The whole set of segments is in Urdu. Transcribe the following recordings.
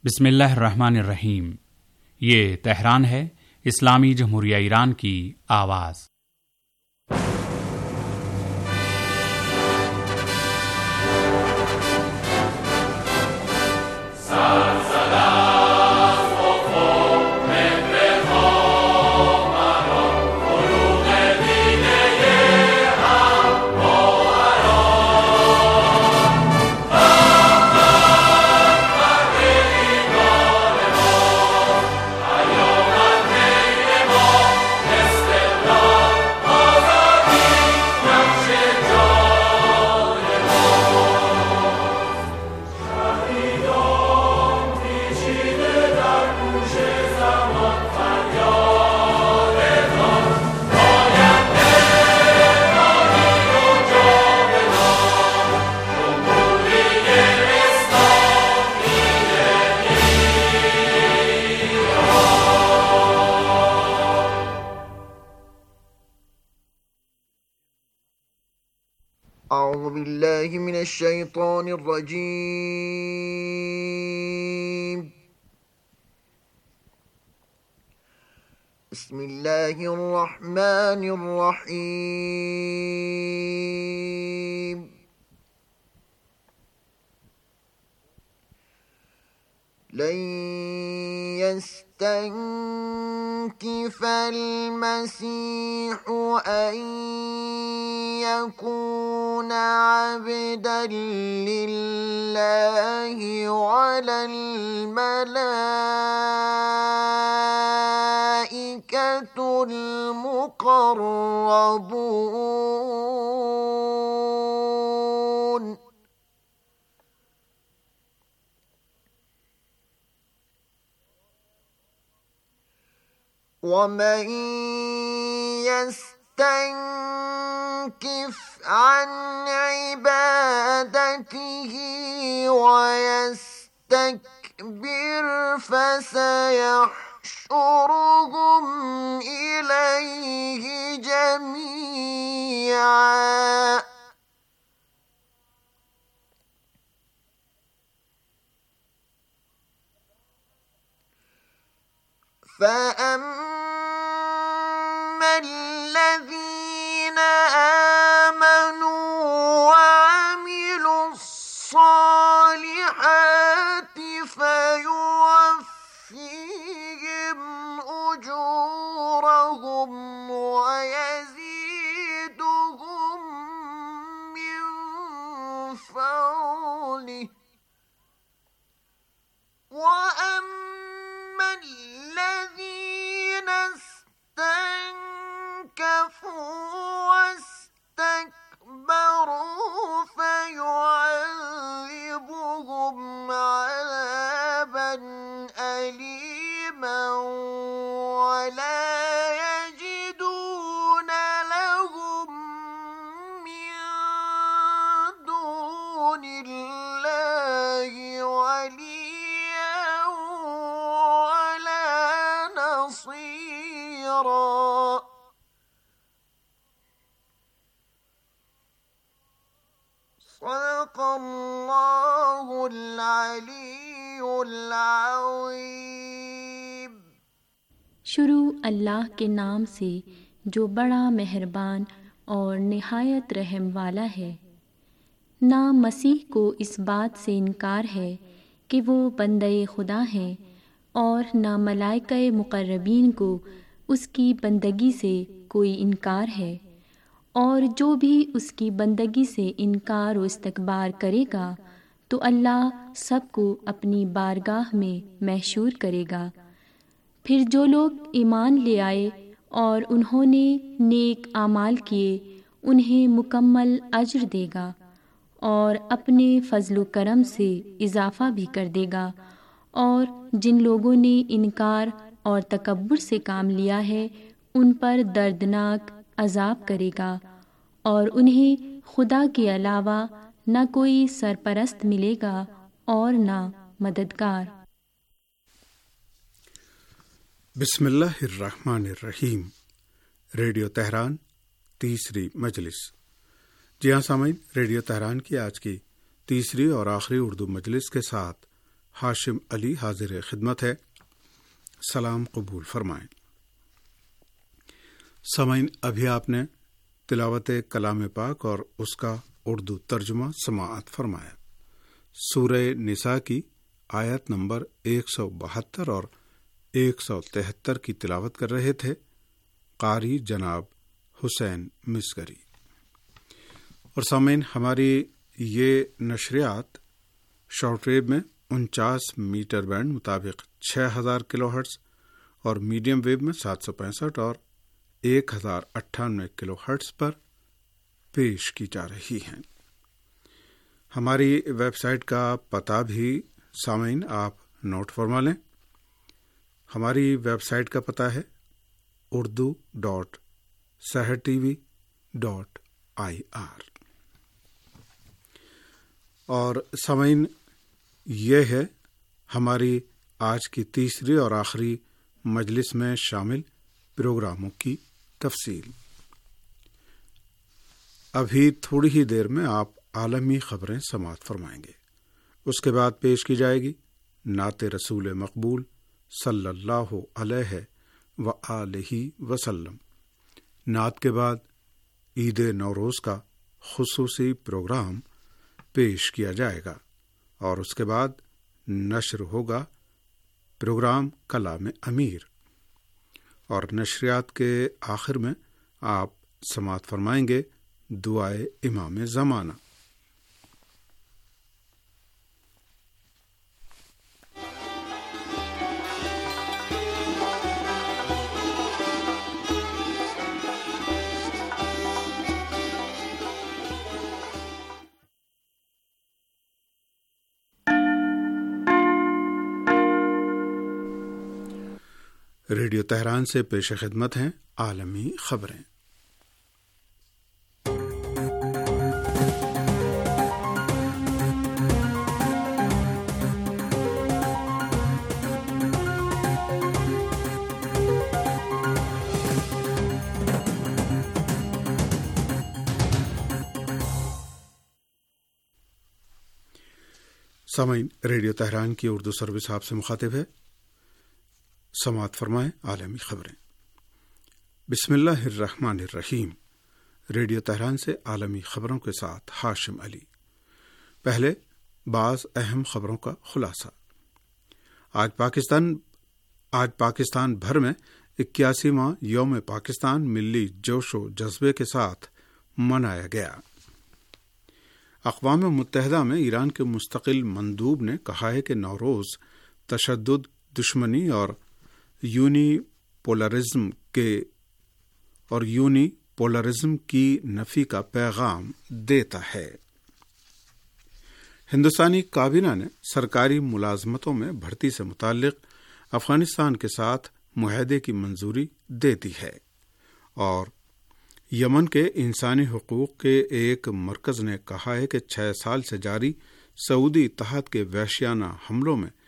बिस्मिल्लाहिर्रहमानिर्रहीम। ये तेहरान है, इस्लामी जमहूरिया ईरान की आवाज़। أعوذ بالله من الشيطان الرجيم. بسم الله الرحمن الرحيم. لن يستنكف المسيح أن يكون عبدا لله ولا الملائكة المقربون. ومن يستنكف عن عبادته ويستكبر فسيحشرهم إليه جميعا. فأما الذين آمنوا وعملوا الصالحات فيوفيهم أجورهم ويزيدهم من فضله. وأما الذين استنكفوا واستكبروا فيعذبهم عذابا أليما ولا يجدون لهم من دون الله وليا ولا نصيرا. صدق الله العلي العظيم। शुरू अल्लाह के नाम से जो बड़ा मेहरबान और निहायत रहम वाला है। ना मसीह को इस बात से इनकार है कि वो बंदे खुदा हैं और ना मलाइका मुक़र्रबीन को उसकी बंदगी से कोई इनकार है, और जो भी उसकी बंदगी से इनकार व इस्तकबार करेगा तो अल्लाह सबको अपनी बारगाह में महशूर करेगा। फिर जो लोग ईमान ले आए और उन्होंने नेक आमाल किए उन्हें मुकम्मल अज्र देगा और अपने फजल करम से इजाफ़ा भी कर देगा। और जिन लोगों ने इनकार और तकब्बुर से काम लिया है उन पर दर्दनाक अजाब करेगा और उन्हें खुदा के अलावा न कोई सरपरस्त मिलेगा और न मददगार। बिस्मिल्लाहिर्रहमानिर्रहीम। रेडियो तेहरान तीसरी मजलिस। जी हाँ सामीन, रेडियो तेहरान की आज की तीसरी और आखिरी उर्दू मजलिस के साथ ہاشم علی حاضر خدمت ہے۔ سلام قبول فرمائیں۔ سامعین، ابھی آپ نے تلاوت کلام پاک اور اس کا اردو ترجمہ سماعت فرمایا۔ سورہ نساء کی آیت نمبر 172 اور 173 کی تلاوت کر رہے تھے قاری جناب حسین مصری۔ اور سامعین، ہماری یہ نشریات شارٹ ویو میں 49 میٹر بینڈ مطابق 6000 کلو ہرٹز اور میڈیم ویو میں 765 اور 1098 کلو ہرٹز پر پیش کی جا رہی ہیں۔ ہماری ویب سائٹ کا پتہ بھی سامعین آپ نوٹ فرما لیں۔ ہماری ویب سائٹ کا پتہ ہے urdu.sehrtv.ir۔ اور سامعین، یہ ہے ہماری آج کی تیسری اور آخری مجلس میں شامل پروگراموں کی تفصیل۔ ابھی تھوڑی ہی دیر میں آپ عالمی خبریں سماعت فرمائیں گے۔ اس کے بعد پیش کی جائے گی نعت رسول مقبول صلی اللہ علیہ وآلہ وسلم۔ نعت کے بعد عید نوروز کا خصوصی پروگرام پیش کیا جائے گا اور اس کے بعد نشر ہوگا پروگرام کلام امیر، اور نشریات کے آخر میں آپ سماعت فرمائیں گے دعائے امام زمانہ۔ ریڈیو تہران سے پیش خدمت ہیں عالمی خبریں۔ سامعین، ریڈیو تہران کی اردو سروس آپ سے مخاطب ہے۔ سماعت فرمائیں عالمی خبریں۔ بسم اللہ الرحمن الرحیم۔ ریڈیو تہران سے عالمی خبروں کے ساتھ ہاشم علی۔ پہلے بعض اہم خبروں کا خلاصہ۔ آج پاکستان بھر میں 81واں یوم پاکستان ملی جوش و جذبے کے ساتھ منایا گیا۔ اقوام متحدہ میں ایران کے مستقل مندوب نے کہا ہے کہ نوروز تشدد، دشمنی اور یونی پولرزم کی نفی کا پیغام دیتا ہے۔ ہندوستانی کابینہ نے سرکاری ملازمتوں میں بھرتی سے متعلق افغانستان کے ساتھ معاہدے کی منظوری دے دی ہے، اور یمن کے انسانی حقوق کے ایک مرکز نے کہا ہے کہ 6 سال سے جاری سعودی اتحاد کے وحشیانہ حملوں میں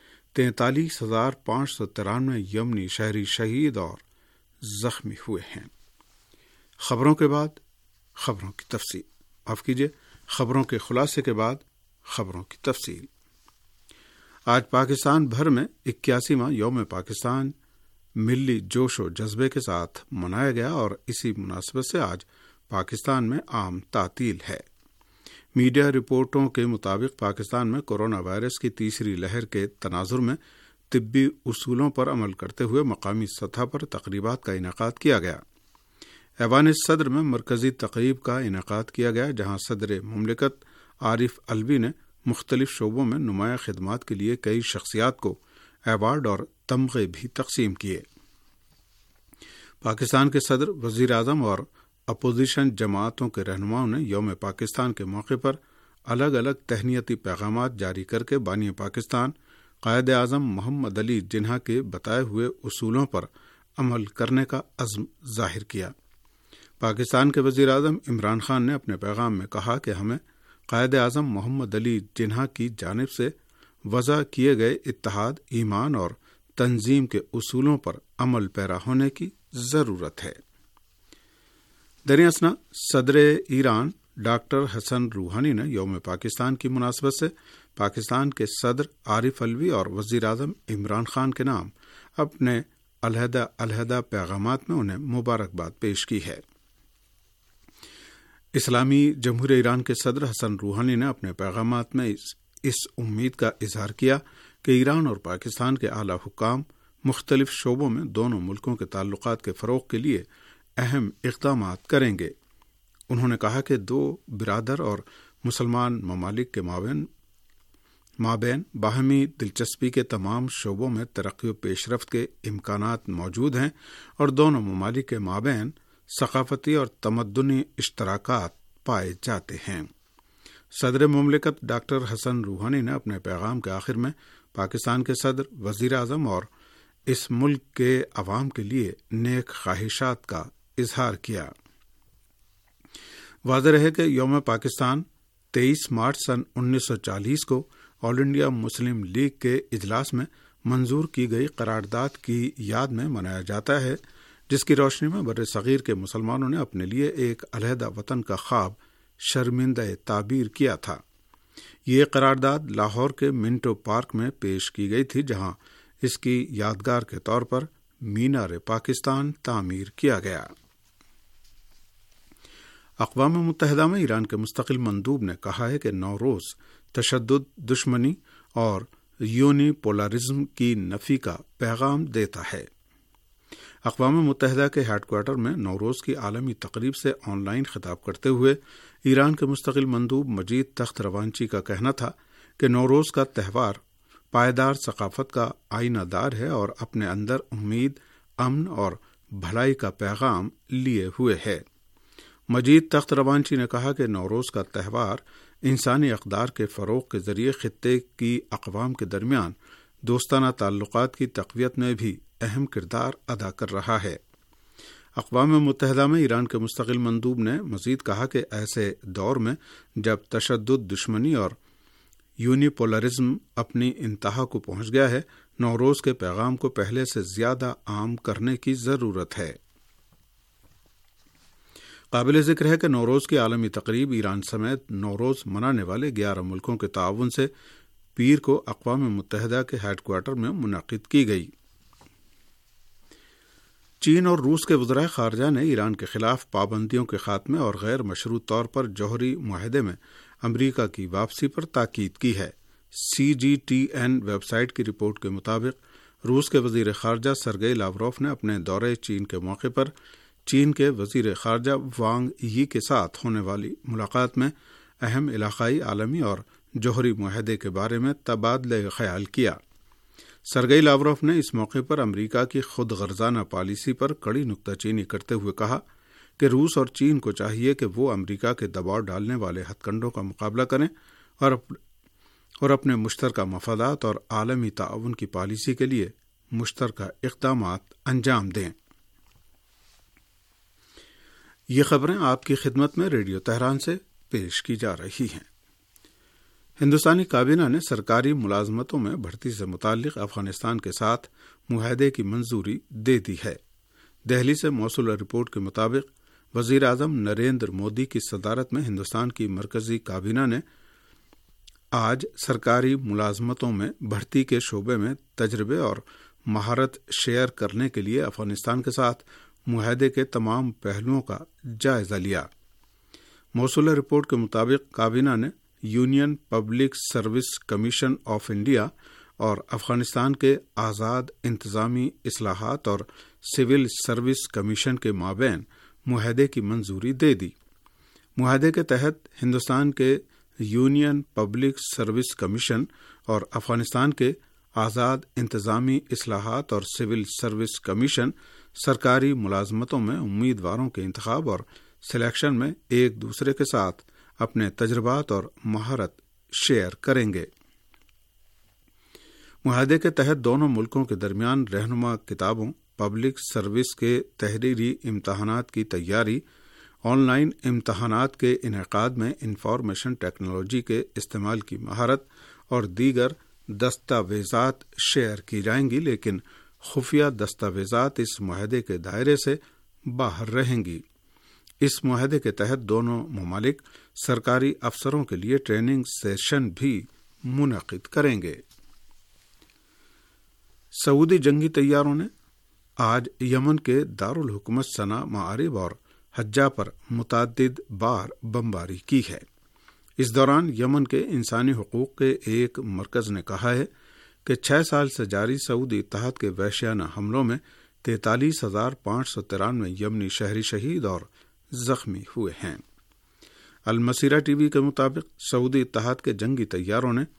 43,593 یمنی شہری شہید اور زخمی ہوئے ہیں۔ خبروں کے بعد خبروں کی تفصیل، خبروں کے خلاصے کے بعد خبروں کی تفصیل۔ آج پاکستان بھر میں 81واں یوم پاکستان ملی جوش و جذبے کے ساتھ منایا گیا، اور اسی مناسبت سے آج پاکستان میں عام تعطیل ہے۔ میڈیا رپورٹوں کے مطابق پاکستان میں کورونا وائرس کی تیسری لہر کے تناظر میں طبی اصولوں پر عمل کرتے ہوئے مقامی سطح پر تقریبات کا انعقاد کیا گیا۔ ایوان صدر میں مرکزی تقریب کا انعقاد کیا گیا، جہاں صدر مملکت عارف علوی نے مختلف شعبوں میں نمایاں خدمات کے لیے کئی شخصیات کو ایوارڈ اور تمغے بھی تقسیم کیے۔ پاکستان کے صدر، وزیر اعظم اور اپوزیشن جماعتوں کے رہنماؤں نے یوم پاکستان کے موقع پر الگ الگ تہنیتی پیغامات جاری کر کے بانی پاکستان قائد اعظم محمد علی جناح کے بتائے ہوئے اصولوں پر عمل کرنے کا عزم ظاہر کیا۔ پاکستان کے وزیر اعظم عمران خان نے اپنے پیغام میں کہا کہ ہمیں قائد اعظم محمد علی جناح کی جانب سے وضع کیے گئے اتحاد، ایمان اور تنظیم کے اصولوں پر عمل پیرا ہونے کی ضرورت ہے۔ دراصل صدر ایران ڈاکٹر حسن روحانی نے یوم پاکستان کی مناسبت سے پاکستان کے صدر عارف علوی اور وزیر اعظم عمران خان کے نام اپنے علیحدہ پیغامات میں انہیں مبارکباد پیش کی ہے۔ اسلامی جمہوریہ ایران کے صدر حسن روحانی نے اپنے پیغامات میں اس امید کا اظہار کیا کہ ایران اور پاکستان کے اعلی حکام مختلف شعبوں میں دونوں ملکوں کے تعلقات کے فروغ کے لیے اہم اقدامات کریں گے۔ انہوں نے کہا کہ دو برادر اور مسلمان ممالک کے مابین باہمی دلچسپی کے تمام شعبوں میں ترقی و پیش رفت کے امکانات موجود ہیں اور دونوں ممالک کے مابین ثقافتی اور تمدنی اشتراکات پائے جاتے ہیں۔ صدر مملکت ڈاکٹر حسن روحانی نے اپنے پیغام کے آخر میں پاکستان کے صدر، وزیر اعظم اور اس ملک کے عوام کے لیے نیک خواہشات کا اظہار کیا۔ واضح رہے کہ یوم پاکستان 23 مارچ سن 1940 کو آل انڈیا مسلم لیگ کے اجلاس میں منظور کی گئی قرارداد کی یاد میں منایا جاتا ہے، جس کی روشنی میں بر صغیر کے مسلمانوں نے اپنے لیے ایک علیحدہ وطن کا خواب شرمندہ تعبیر کیا تھا۔ یہ قرارداد لاہور کے منٹو پارک میں پیش کی گئی تھی، جہاں اس کی یادگار کے طور پر مینار پاکستان تعمیر کیا گیا۔ اقوام متحدہ میں ایران کے مستقل مندوب نے کہا ہے کہ نوروز تشدد، دشمنی اور یونی پولرزم کی نفی کا پیغام دیتا ہے۔ اقوام متحدہ کے ہیڈ کوارٹر میں نوروز کی عالمی تقریب سے آن لائن خطاب کرتے ہوئے ایران کے مستقل مندوب مجید تخت روانچی کا کہنا تھا کہ نوروز کا تہوار پائیدار ثقافت کا آئینہ دار ہے اور اپنے اندر امید، امن اور بھلائی کا پیغام لیے ہوئے ہے۔ مجید تخت روانچی نے کہا کہ نوروز کا تہوار انسانی اقدار کے فروغ کے ذریعے خطے کی اقوام کے درمیان دوستانہ تعلقات کی تقویت میں بھی اہم کردار ادا کر رہا ہے۔ اقوام متحدہ میں ایران کے مستقل مندوب نے مزید کہا کہ ایسے دور میں جب تشدد، دشمنی اور یونیپولرزم اپنی انتہا کو پہنچ گیا ہے، نوروز کے پیغام کو پہلے سے زیادہ عام کرنے کی ضرورت ہے۔ قابل ذکر ہے کہ نوروز کی عالمی تقریب ایران سمیت نوروز منانے والے 11 ملکوں کے تعاون سے پیر کو اقوام متحدہ کے ہیڈ کوارٹر میں منعقد کی گئی۔ چین اور روس کے وزرائے خارجہ نے ایران کے خلاف پابندیوں کے خاتمے اور غیر مشروط طور پر جوہری معاہدے میں امریکہ کی واپسی پر تاکید کی ہے۔ CGTN ویب سائٹ کی رپورٹ کے مطابق روس کے وزیر خارجہ سرگئی لاوروف نے اپنے دورے چین کے موقع پر چین کے وزیر خارجہ وانگ یی کے ساتھ ہونے والی ملاقات میں اہم علاقائی، عالمی اور جوہری معاہدے کے بارے میں تبادلہ خیال کیا۔ سرگئی لاوروف نے اس موقع پر امریکہ کی خود غرضانہ پالیسی پر کڑی نکتہ چینی کرتے ہوئے کہا کہ روس اور چین کو چاہیے کہ وہ امریکہ کے دباؤ ڈالنے والے ہتھ کنڈوں کا مقابلہ کریں اور اپنے مشترکہ مفادات اور عالمی تعاون کی پالیسی کے لیے مشترکہ اقدامات انجام دیں۔ یہ خبریں آپ کی خدمت میں ریڈیو تہران سے پیش کی جا رہی ہیں۔ ہندوستانی کابینہ نے سرکاری ملازمتوں میں بھرتی سے متعلق افغانستان کے ساتھ معاہدے کی منظوری دے دی ہے۔ دہلی سے موصول رپورٹ کے مطابق وزیر اعظم نریندر مودی کی صدارت میں ہندوستان کی مرکزی کابینہ نے آج سرکاری ملازمتوں میں بھرتی کے شعبے میں تجربے اور مہارت شیئر کرنے کے لیے افغانستان کے ساتھ معاہدے کے تمام پہلوؤں کا جائزہ لیا۔ موصولہ رپورٹ کے مطابق کابینہ نے union public service commission of India اور افغانستان کے آزاد انتظامی اصلاحات اور سول سروس کمیشن کے مابین معاہدے کی منظوری دے دی۔ معاہدے کے تحت ہندوستان کے یونین پبلک سروس کمیشن اور افغانستان کے آزاد انتظامی اصلاحات اور سول سروس کمیشن سرکاری ملازمتوں میں امیدواروں کے انتخاب اور سلیکشن میں ایک دوسرے کے ساتھ اپنے تجربات اور مہارت شیئر کریں گے۔ معاہدے کے تحت دونوں ملکوں کے درمیان رہنما کتابوں، پبلک سروس کے تحریری امتحانات کی تیاری، آن لائن امتحانات کے انعقاد میں انفارمیشن ٹیکنالوجی کے استعمال کی مہارت اور دیگر دستاویزات شیئر کی جائیں گی، لیکن خفیہ دستاویزات اس معاہدے کے دائرے سے باہر رہیں گی۔ اس معاہدے کے تحت دونوں ممالک سرکاری افسروں کے لیے ٹریننگ سیشن بھی منعقد کریں گے۔ سعودی جنگی طیاروں نے آج یمن کے دارالحکومت صنعاء، معارب اور حجہ پر متعدد بار بمباری کی ہے۔ اس دوران یمن کے انسانی حقوق کے ایک مرکز نے کہا ہے کہ 6 سال سے جاری سعودی اتحاد کے وحشیانہ حملوں میں 43,593 یمنی شہری شہید اور زخمی ہوئے ہیں۔ المسیرہ ٹی وی کے مطابق سعودی اتحاد کے جنگی طیاروں نے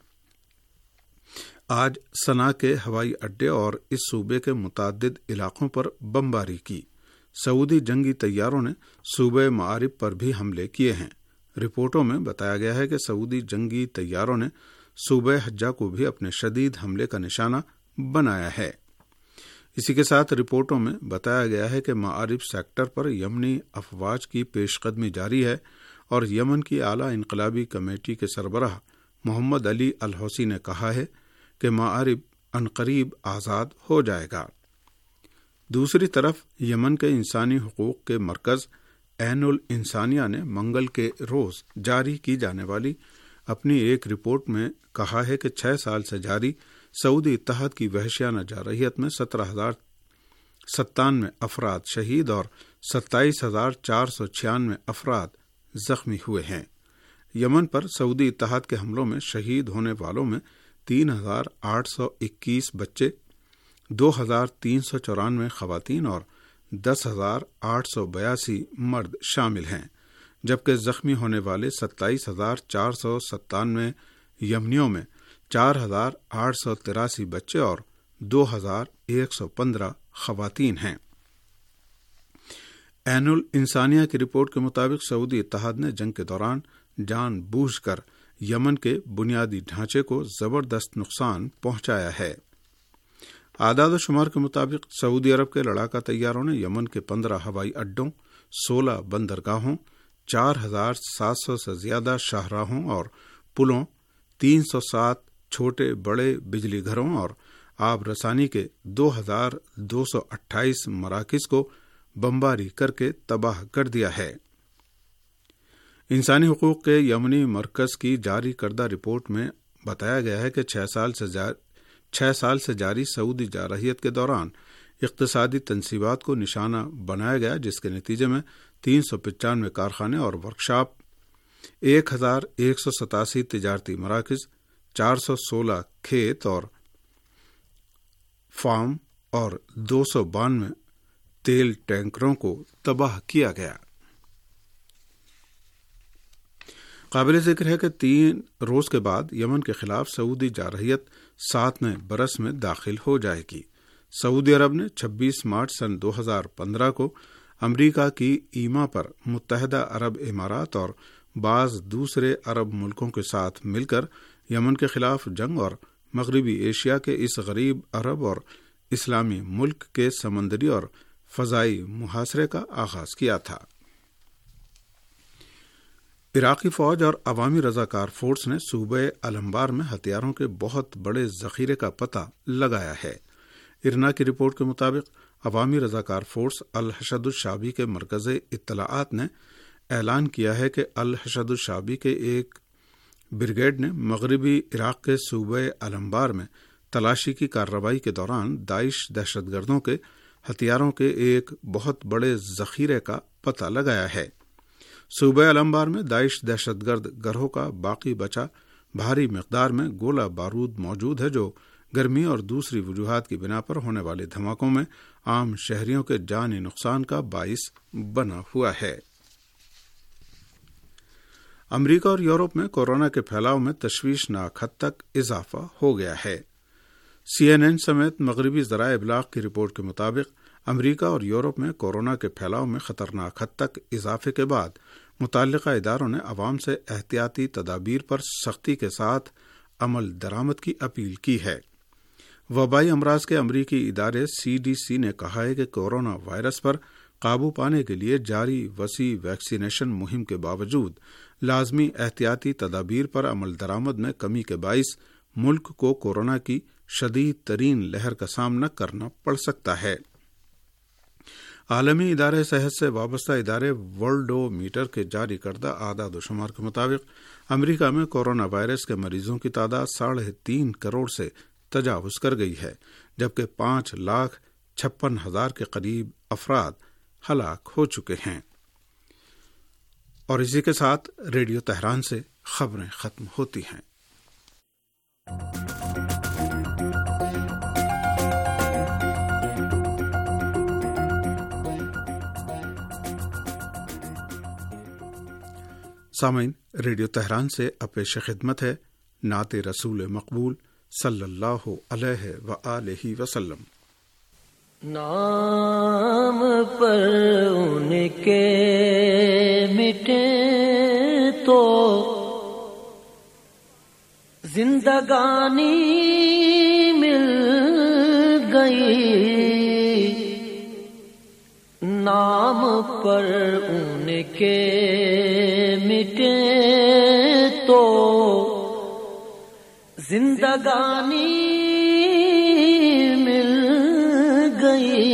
آج صنعاء کے ہوائی اڈے اور اس صوبے کے متعدد علاقوں پر بمباری کی۔ سعودی جنگی طیاروں نے صوبہ معارب پر بھی حملے کیے ہیں۔ رپورٹوں میں بتایا گیا ہے کہ سعودی جنگی طیاروں نے صوبہ حجہ کو بھی اپنے شدید حملے کا نشانہ بنایا ہے۔ اسی کے ساتھ رپورٹوں میں بتایا گیا ہے کہ معارب سیکٹر پر یمنی افواج کی پیش قدمی جاری ہے اور یمن کی اعلیٰ انقلابی کمیٹی کے سربراہ محمد علی الحوثی نے کہا ہے کہ معارب عنقریب آزاد ہو جائے گا۔ دوسری طرف یمن کے انسانی حقوق کے مرکز عین الانسانیہ نے منگل کے روز جاری کی جانے والی اپنی ایک رپورٹ میں کہا ہے کہ 6 سال سے جاری سعودی اتحاد کی وحشیانہ جارحیت میں 17,097 افراد شہید اور 27,496 افراد زخمی ہوئے ہیں۔ یمن پر سعودی اتحاد کے حملوں میں شہید ہونے والوں میں 3,821 بچے، 2,394 خواتین اور 10,882 مرد شامل ہیں، جبکہ زخمی ہونے والے 27,497 یمنیوں میں 4,883 بچے اور 2,115 خواتین ہیں۔ عین الانسانیہ کی رپورٹ کے مطابق سعودی اتحاد نے جنگ کے دوران جان بوجھ کر یمن کے بنیادی ڈھانچے کو زبردست نقصان پہنچایا ہے۔ اعداد و شمار کے مطابق سعودی عرب کے لڑاکا طیاروں نے یمن کے 15 ہوائی اڈوں، 16 بندرگاہوں، 4,700 سے زیادہ شاہراہوں اور پلوں، 307 چھوٹے بڑے بجلی گھروں اور آب رسانی کے 2,228 مراکز کو بمباری کر کے تباہ کر دیا ہے۔ انسانی حقوق کے یمنی مرکز کی جاری کردہ رپورٹ میں بتایا گیا ہے کہ 6 سال سے جاری سعودی جارحیت کے دوران اقتصادی تنصیبات کو نشانہ بنایا گیا، جس کے نتیجے میں 395 کارخانے اور ورکشاپ، 1,187 تجارتی مراکز، 416 کھیت اور فارم اور 292 تیل ٹینکروں کو تباہ کیا گیا۔ قابل ذکر ہے کہ 3 روز کے بعد یمن کے خلاف سعودی جارحیت 7ویں برس میں داخل ہو جائے گی۔ سعودی عرب نے 26 مارچ سن 2015 کو امریکہ کی ایما پر متحدہ عرب امارات اور بعض دوسرے عرب ملکوں کے ساتھ مل کر یمن کے خلاف جنگ اور مغربی ایشیا کے اس غریب عرب اور اسلامی ملک کے سمندری اور فضائی محاصرے کا آغاز کیا تھا۔ عراقی فوج اور عوامی رضاکار فورس نے صوبہ الانبار میں ہتھیاروں کے بہت بڑے ذخیرے کا پتہ لگایا ہے۔ ارنا کی رپورٹ کے مطابق عوامی رضاکار فورس الحشد الشعبی کے مرکز اطلاعات نے اعلان کیا ہے کہ الحشد الشعبی کے ایک بریگیڈ نے مغربی عراق کے صوبہ الانبار میں تلاشی کی کارروائی کے دوران داعش دہشت گردوں کے ہتھیاروں کے ایک بہت بڑے ذخیرے کا پتہ لگایا ہے۔ صوبہ الانبار میں داعش دہشت گرد گروہ کا باقی بچا بھاری مقدار میں گولہ بارود موجود ہے، جو گرمی اور دوسری وجوہات کی بنا پر ہونے والے دھماکوں میں عام شہریوں کے جانی نقصان کا باعث بنا ہوا ہے۔ امریکہ اور یورپ میں کورونا کے پھیلاؤ میں تشویشناک حد تک اضافہ ہو گیا ہے۔ CNN سمیت مغربی ذرائع ابلاغ کی رپورٹ کے مطابق امریکہ اور یورپ میں کورونا کے پھیلاؤ میں خطرناک حد تک اضافے کے بعد متعلقہ اداروں نے عوام سے احتیاطی تدابیر پر سختی کے ساتھ عمل درآمد کی اپیل کی ہے۔ وبائی امراض کے امریکی ادارے CDC نے کہا ہے کہ کورونا وائرس پر قابو پانے کے لیے جاری وسیع ویکسینیشن مہم کے باوجود لازمی احتیاطی تدابیر پر عمل درآمد میں کمی کے باعث ملک کو کورونا کی شدید ترین لہر کا سامنا کرنا پڑ سکتا ہے۔ عالمی ادارے صحت سے وابستہ ادارے ورلڈو میٹر کے جاری کردہ اعداد و شمار کے مطابق امریکہ میں کورونا وائرس کے مریضوں کی تعداد 3.5 کروڑ سے تجاوز کر گئی ہے، جبکہ 5,56,000 کے قریب افراد ہلاک ہو چکے ہیں۔ اور اسی کے ساتھ ریڈیو تہران سے خبریں ختم ہوتی ہیں۔ سامعین، ریڈیو تہران سے پیش خدمت ہے نعت رسول مقبول صلی اللہ علیہ وآلہ وسلم۔ نام پر ان کے مٹے تو زندگانی مل گئی، نام پر ان کے مٹے تو زندگانی مل گئی،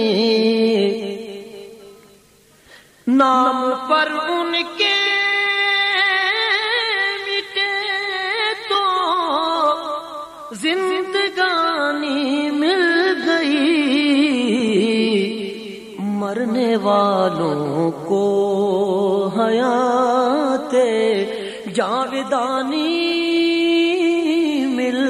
نام پر ان کے مٹے تو زندگانی مل گئی، مرنے والوں کو حیات جاودانی مل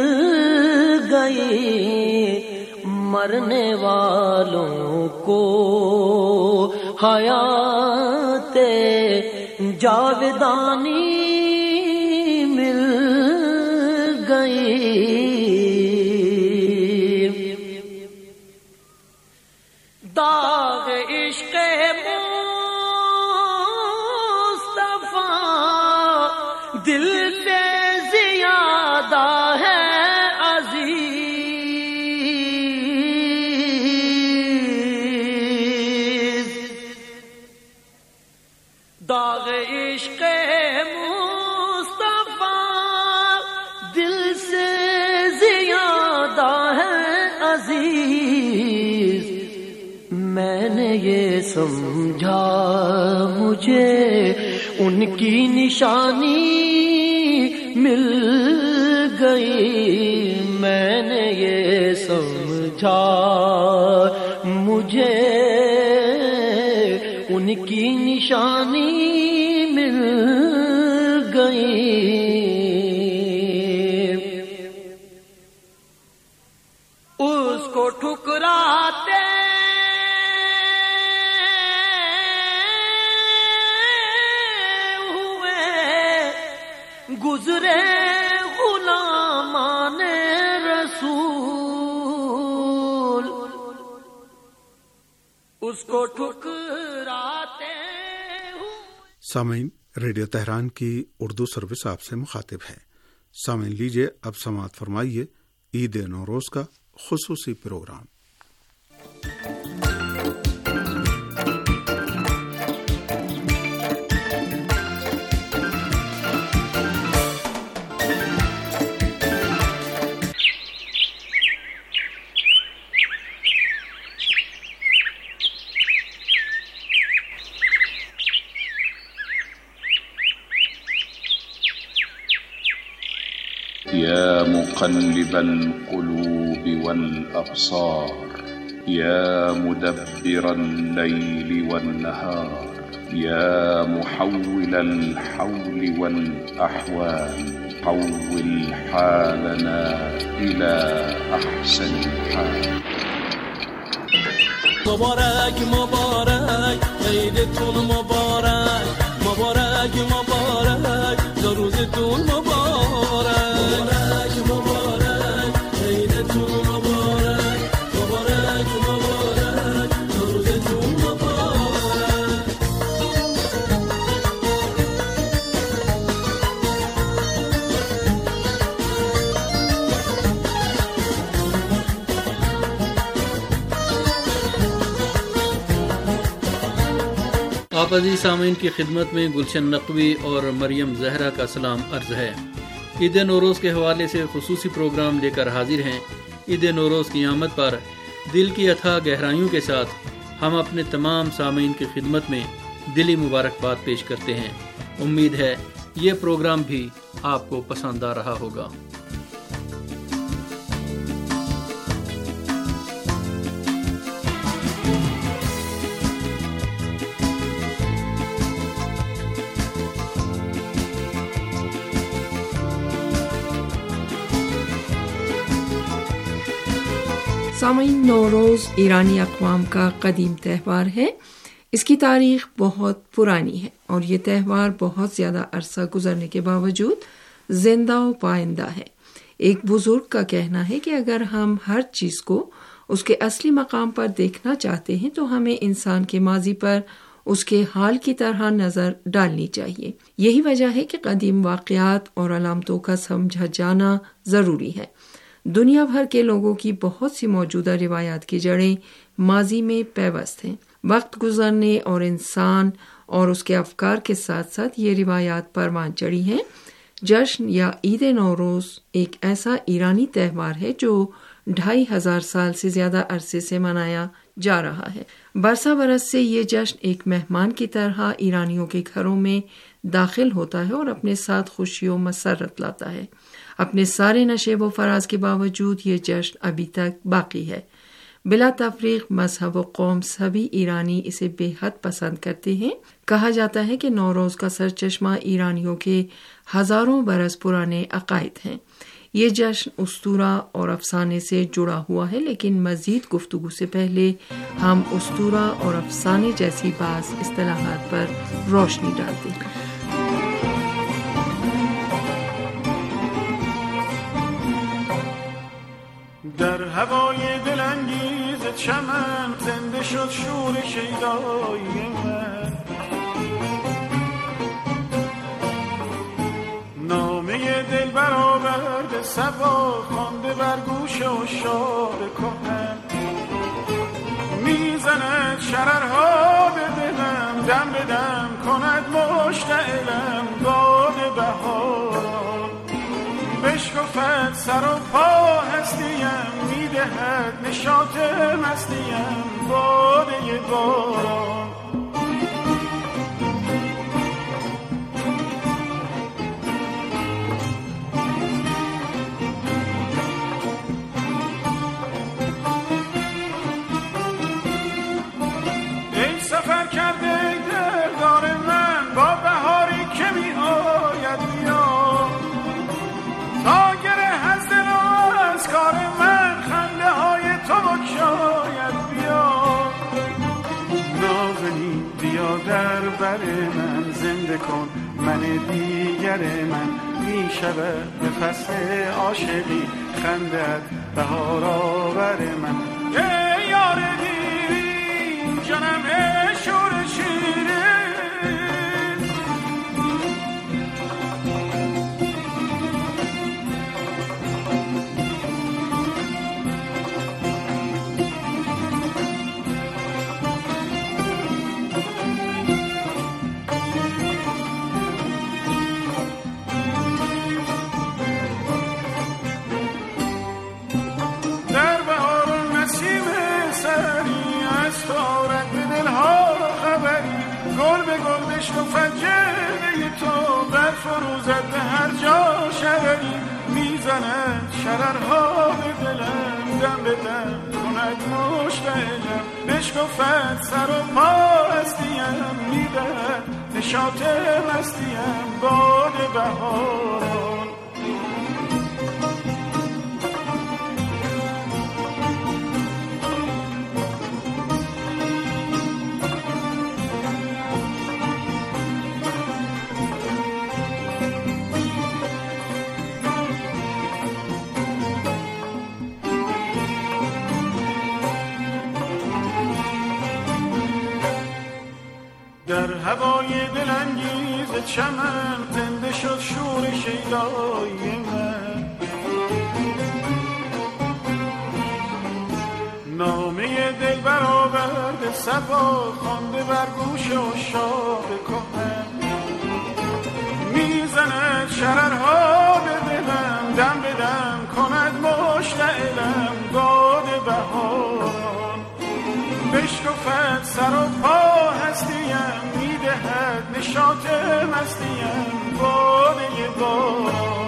گئی، مرنے والوں کو حیات جاودانی مل گئی۔ داغ عشق مصطفیٰ دل سے زیادہ ہے عزیز، داغ عشق مصطفیٰ دل سے زیادہ ہے عزیز، میں نے یہ سمجھا مجھے ان کی نشانی مل گئی، میں نے یہ سمجھا مجھے ان کی نشانی مل گئی۔ اس کو ٹھکراتے گزرے غلامان رسول، اس کو ٹھکراتے ہوئے۔ سامعین، ریڈیو تہران کی اردو سروس آپ سے مخاطب ہے۔ سامعین، لیجیے اب سماعت فرمائیے عید نوروز کا خصوصی پروگرام۔ يا مقلب القلوب والأبصار، يا مدبر الليل والنهار، يا محول الحول والأحوال، حول حالنا إلى أحسن حال۔ مبارک مبارک عیدتون مبارک، مبارک مبارک روزتون مبارک، مبارک عیدتون مبارک، مبارک مبارک روزتون مبارک۔ آپ عزیز سامعین کی خدمت میں گلشن نقوی اور مریم زہرا کا سلام عرض ہے۔ عید نوروز کے حوالے سے خصوصی پروگرام لے کر حاضر ہیں۔ عید نوروز کی آمد پر دل کی اتھاہ گہرائیوں کے ساتھ हम अपने तमाम सामीन की खिदमत में दिली मुबारकबाद पेश करते हैं। उम्मीद है ये प्रोग्राम भी आपको पसंद आ रहा होगा। सामीन, नौरोज़ ईरानी अक़वाम का कदीम त्यौहार है। इसकी तारीख़ बहुत पुरानी है और ये त्यौहार बहुत ज़्यादा अरसा गुजरने के बावजूद जिंदा व पाइंदा है। एक बुज़ुर्ग का कहना है कि अगर हम हर चीज़ को उसके असली मकाम पर देखना चाहते हैं तो हमें इंसान के माजी पर उसके हाल की तरह नज़र डालनी चाहिए। यही वजह है कि कदीम वाक़यात और अलामतों का समझा जाना ज़रूरी है। दुनिया भर के लोगों की बहुत सी मौजूदा रिवायात की जड़ें माजी में पैवस्त हैं। वक्त गुजरने और इंसान और उसके अफकार के साथ साथ ये रिवायात परवान चढ़ी हैं। जश्न या ईद नौरोज़ एक ऐसा ईरानी त्यौहार है जो 2500 साल से ज्यादा अरसे से मनाया जा रहा है। बरसा बरस से ये जश्न एक मेहमान की तरह ईरानियों के घरों में दाखिल होता है और अपने साथ खुशी और मसरत लाता है। अपने सारे नशे व फराज के बावजूद ये जश्न अभी तक बाकी है। बिला तफरीक मजहब व कौम सभी ईरानी इसे बेहद पसंद करते हैं। कहा जाता है कि नौरोज़ का सरचश्मा ईरानियों के हजारों बरस पुराने अकायद हैं। ये जश्न उस्तूरा और अफसाने से जुड़ा हुआ है, लेकिन मजीद गुफ्तगू से पहले हम उस्तूरा और अफसाने जैसी बाज़ इस्तिलाहात पर रोशनी डालते हैं। در هوای دلانگیز چمن زنده شد شور شیدای من، نامه دل برآورده صبا خوانده بر گوش عشاق کهن، میزند شررها به دلم دم به دم کند مشتعلم باد بهاران، بشکفد سر و پا هستیم میدهد نشاط مستیم باده باران. ای سفر کرده دلدار من با بهاری که می آید بیا، تا گره از دل و از کار من خنده های تو بگشاید بیا، نازنین بیا در بر من زنده کن من دیگر من، می شود به فصل عاشقی خندت بهار آور من. ای یار دیرین جانم ای شور شیرین، بشکفد جلوه تو برفروزد به هر جا شرری، میزند شررها به دلم دم به دم کند مشتعلم، بشکفد سر و پا هستیم میدهد نشاط مستیم باد بهاران. در هوای دلانگیز چمن زنده شد شور شیدای من، نامه دل برآورده صبا خوانده بر گوش عشاق کهن، میزند شررها به دلم دم به دم کند مشتعلم باد بهاران، عشق و فتح سر و پا هستیم میدهد نشاط مستیم باده بار.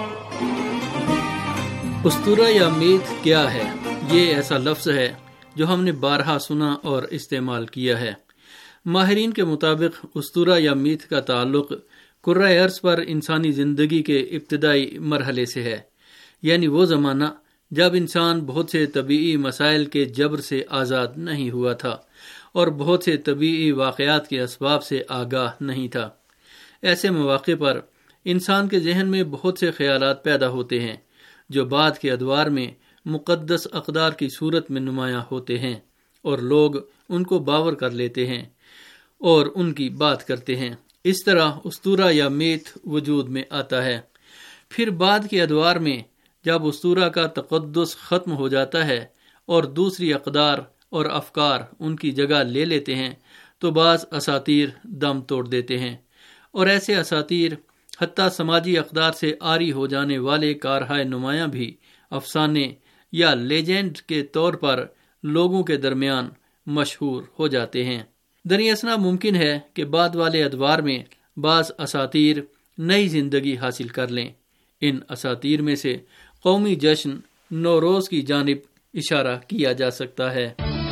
اسطورہ یا میتھ کیا ہے؟ یہ ایسا لفظ ہے جو ہم نے بارہا سنا اور استعمال کیا ہے۔ ماہرین کے مطابق اسطورہ یا میتھ کا تعلق کرۂ ارض پر انسانی زندگی کے ابتدائی مرحلے سے ہے، یعنی وہ زمانہ جب انسان بہت سے طبعی مسائل کے جبر سے آزاد نہیں ہوا تھا اور بہت سے طبعی واقعات کے اسباب سے آگاہ نہیں تھا۔ ایسے مواقع پر انسان کے ذہن میں بہت سے خیالات پیدا ہوتے ہیں جو بعد کے ادوار میں مقدس اقدار کی صورت میں نمایاں ہوتے ہیں، اور لوگ ان کو باور کر لیتے ہیں اور ان کی بات کرتے ہیں۔ اس طرح اسطورہ یا میتھ وجود میں آتا ہے۔ پھر بعد کے ادوار میں جب اسطورہ کا تقدس ختم ہو جاتا ہے اور دوسری اقدار اور افکار ان کی جگہ لے لیتے ہیں تو بعض اساطیر دم توڑ دیتے ہیں، اور ایسے اساطیر حتیٰ سماجی اقدار سے عاری ہو جانے والے کارہائے نمایاں بھی افسانے یا لیجنڈ کے طور پر لوگوں کے درمیان مشہور ہو جاتے ہیں۔ دراصل ممکن ہے کہ بعد والے ادوار میں بعض اساطیر نئی زندگی حاصل کر لیں۔ ان اساطیر میں سے قومی جشن نوروز کی جانب اشارہ کیا جا سکتا ہے۔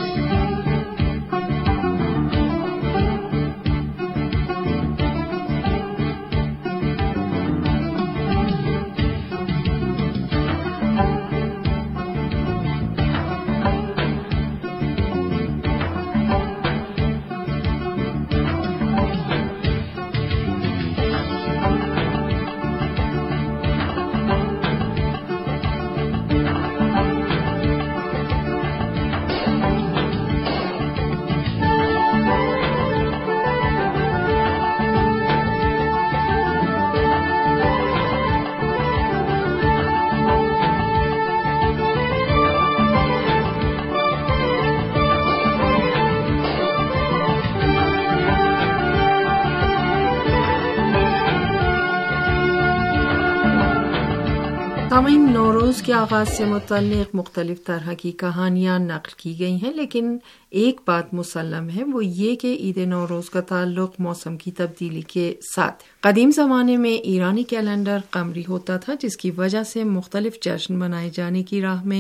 سامعین، نوروز کے آغاز سے متعلق مختلف طرح کی کہانیاں نقل کی گئی ہیں، لیکن ایک بات مسلم ہے، وہ یہ کہ عید نوروز کا تعلق موسم کی تبدیلی کے ساتھ۔ قدیم زمانے میں ایرانی کیلنڈر قمری ہوتا تھا، جس کی وجہ سے مختلف جشن منائے جانے کی راہ میں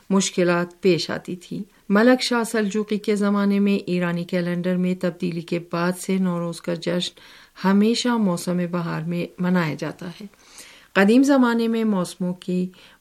مشکلات پیش آتی تھی۔ ملک شاہ سلجوقی کے زمانے میں ایرانی کیلنڈر میں تبدیلی کے بعد سے نوروز کا جشن ہمیشہ موسم بہار میں منایا جاتا ہے۔ قدیم زمانے میں موسموں کی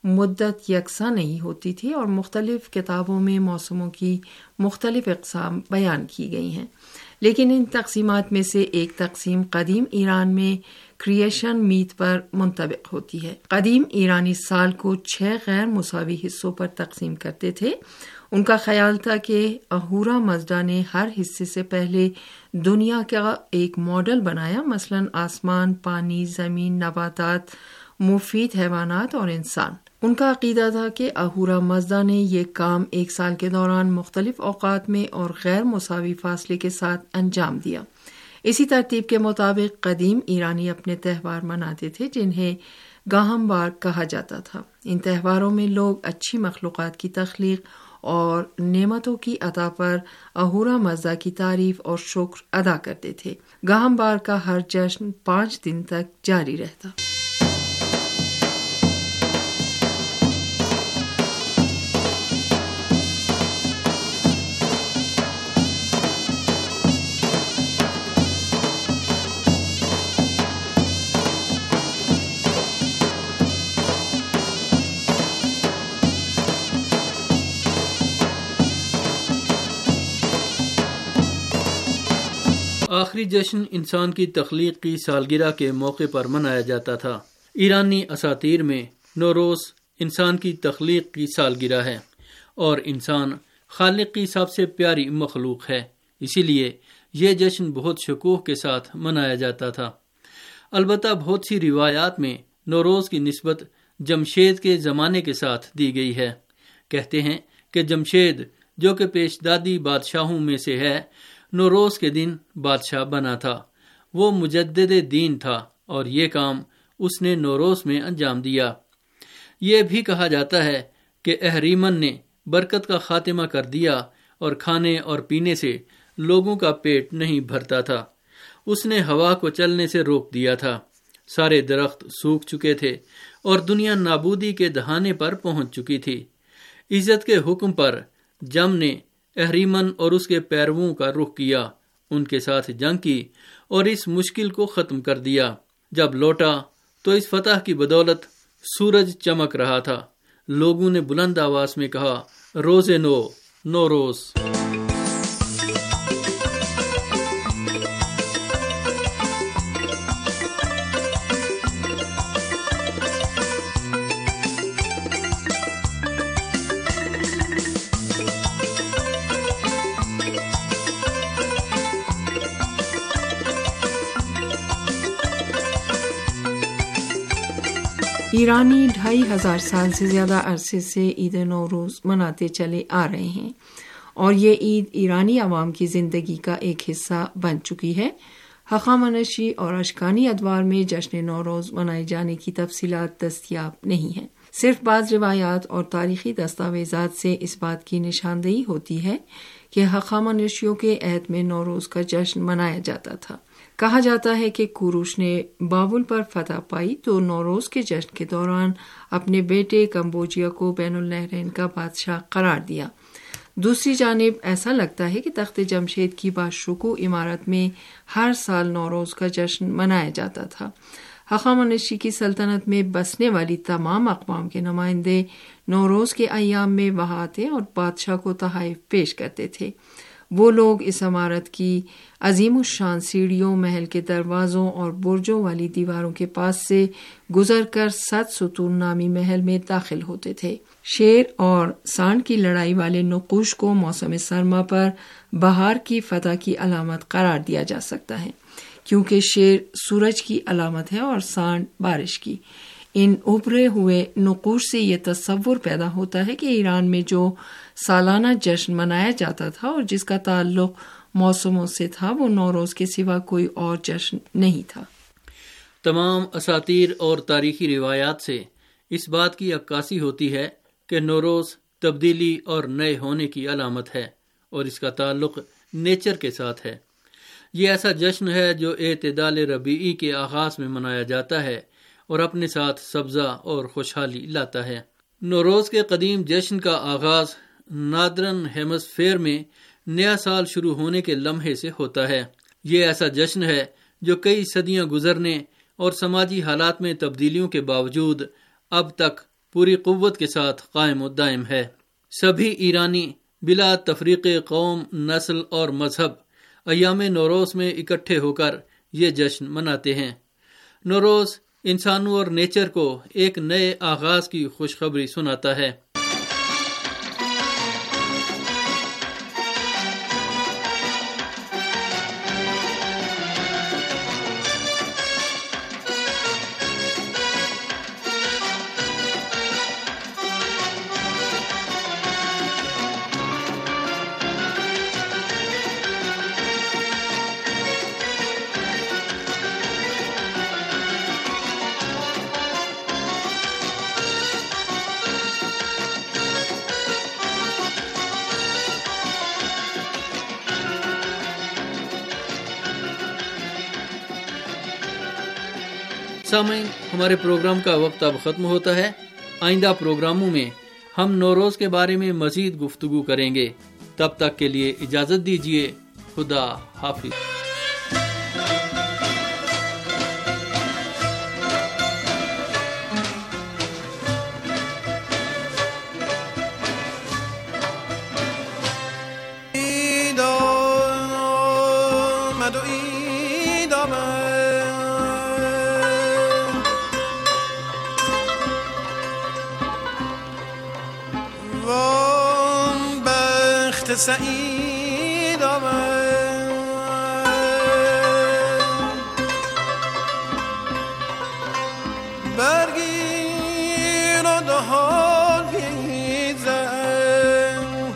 مدت یکساں نہیں ہوتی تھی اور مختلف کتابوں میں موسموں کی مختلف اقسام بیان کی گئی ہیں، لیکن ان تقسیمات میں سے ایک تقسیم قدیم ایران میں کریشن میت پر منطبق ہوتی ہے۔ قدیم ایرانی سال کو 6 غیر مساوی حصوں پر تقسیم کرتے تھے۔ ان کا خیال تھا کہ اہورا مزدا نے ہر حصے سے پہلے دنیا کا ایک ماڈل بنایا، مثلا آسمان، پانی، زمین، نباتات، مفید حیوانات اور انسان۔ ان کا عقیدہ تھا کہ اہورا مزدا نے یہ کام ایک سال کے دوران مختلف اوقات میں اور غیر مساوی فاصلے کے ساتھ انجام دیا۔ اسی ترتیب کے مطابق قدیم ایرانی اپنے تہوار مناتے تھے جنہیں گاہم بار کہا جاتا تھا۔ ان تہواروں میں لوگ اچھی مخلوقات کی تخلیق اور نعمتوں کی عطا پر اہورا مزدا کی تعریف اور شکر ادا کرتے تھے۔ گاہم بار کا ہر جشن 5 دن تک جاری رہتا۔ آخری جشن انسان کی تخلیق کی سالگرہ کے موقع پر منایا جاتا تھا۔ ایرانی اساطیر میں نوروز انسان کی تخلیق کی سالگرہ ہے اور انسان خالق کی سب سے پیاری مخلوق ہے، اسی لیے یہ جشن بہت شکوہ کے ساتھ منایا جاتا تھا۔ البتہ بہت سی روایات میں نوروز کی نسبت جمشید کے زمانے کے ساتھ دی گئی ہے۔ کہتے ہیں کہ جمشید، جو کہ پیش دادی بادشاہوں میں سے ہے، نوروز کے دن بادشاہ بنا تھا۔ وہ مجدد دین تھا اور یہ کام اس نے نوروز میں انجام دیا۔ یہ بھی کہا جاتا ہے کہ اہریمن نے برکت کا خاتمہ کر دیا اور کھانے اور پینے سے لوگوں کا پیٹ نہیں بھرتا تھا۔ اس نے ہوا کو چلنے سے روک دیا تھا، سارے درخت سوکھ چکے تھے اور دنیا نابودی کے دہانے پر پہنچ چکی تھی۔ عزت کے حکم پر جم نے اہریمن اور اس کے پیرووں کا رخ کیا، ان کے ساتھ جنگ کی اور اس مشکل کو ختم کر دیا۔ جب لوٹا تو اس فتح کی بدولت سورج چمک رہا تھا۔ لوگوں نے بلند آواز میں کہا، روز نو، نوروز۔ ایرانی 2500 سال سے زیادہ عرصے سے عید نوروز مناتے چلے آ رہے ہیں اور یہ عید ایرانی عوام کی زندگی کا ایک حصہ بن چکی ہے۔ ہخامنشی اور اشکانی ادوار میں جشن نوروز منائے جانے کی تفصیلات دستیاب نہیں ہیں۔ صرف بعض روایات اور تاریخی دستاویزات سے اس بات کی نشاندہی ہوتی ہے کہ ہخامنشیوں کے عہد میں نوروز کا جشن منایا جاتا تھا۔ کہا جاتا ہے کہ کوروش نے بابل پر فتح پائی تو نوروز کے جشن کے دوران اپنے بیٹے کمبوجیا کو بین النہرین کا بادشاہ قرار دیا۔ دوسری جانب ایسا لگتا ہے کہ تخت جمشید کی باشکوہ عمارت میں ہر سال نوروز کا جشن منایا جاتا تھا۔ ہخامنشی کی سلطنت میں بسنے والی تمام اقوام کے نمائندے نوروز کے ایام میں وہاں آتے اور بادشاہ کو تحائف پیش کرتے تھے۔ وہ لوگ اس عمارت کی عظیم الشان سیڑھیوں، محل کے دروازوں اور برجوں والی دیواروں کے پاس سے گزر کر 7 ستون نامی محل میں داخل ہوتے تھے۔ شیر اور سانڈ کی لڑائی والے نقوش کو موسم سرما پر بہار کی فتح کی علامت قرار دیا جا سکتا ہے، کیونکہ شیر سورج کی علامت ہے اور سانڈ بارش کی۔ ان ابھرے ہوئے نقوش سے یہ تصور پیدا ہوتا ہے کہ ایران میں جو سالانہ جشن منایا جاتا تھا اور جس کا تعلق موسموں سے تھا، وہ نوروز کے سوا کوئی اور جشن نہیں تھا۔ تمام اساطیر اور تاریخی روایات سے اس بات کی عکاسی ہوتی ہے کہ نوروز تبدیلی اور نئے ہونے کی علامت ہے اور اس کا تعلق نیچر کے ساتھ ہے۔ یہ ایسا جشن ہے جو اعتدال ربیعی کے آغاز میں منایا جاتا ہے اور اپنے ساتھ سبزہ اور خوشحالی لاتا ہے۔ نوروز کے قدیم جشن کا آغاز نادرن ہیمسفیئر میں نیا سال شروع ہونے کے لمحے سے ہوتا ہے۔ یہ ایسا جشن ہے جو کئی صدیاں گزرنے اور سماجی حالات میں تبدیلیوں کے باوجود اب تک پوری قوت کے ساتھ قائم و دائم ہے۔ سبھی ایرانی بلا تفریق قوم، نسل اور مذہب ایام نوروز میں اکٹھے ہو کر یہ جشن مناتے ہیں۔ نوروز انسانوں اور نیچر کو ایک نئے آغاز کی خوشخبری سناتا ہے۔ سامعین، ہمارے پروگرام کا وقت اب ختم ہوتا ہے۔ آئندہ پروگراموں میں ہم نوروز کے بارے میں مزید گفتگو کریں گے۔ تب تک کے لیے اجازت دیجیے۔ خدا حافظ۔ سعید آمد، برگیر و دهان بیزن،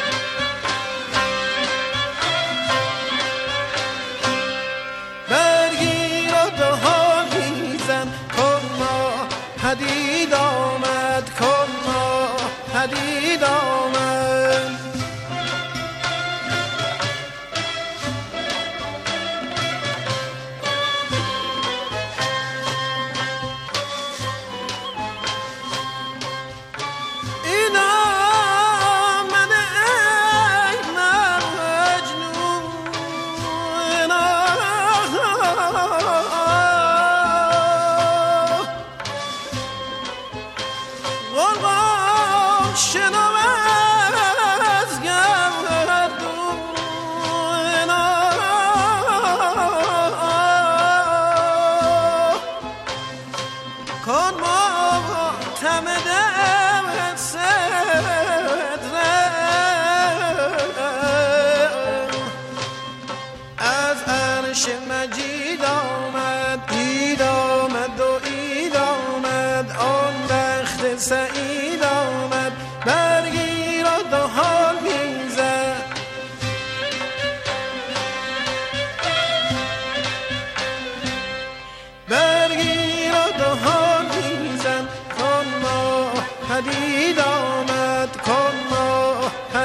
برگیر و دهان بیزن، کرما پدید آمد، کرما پدید آمد.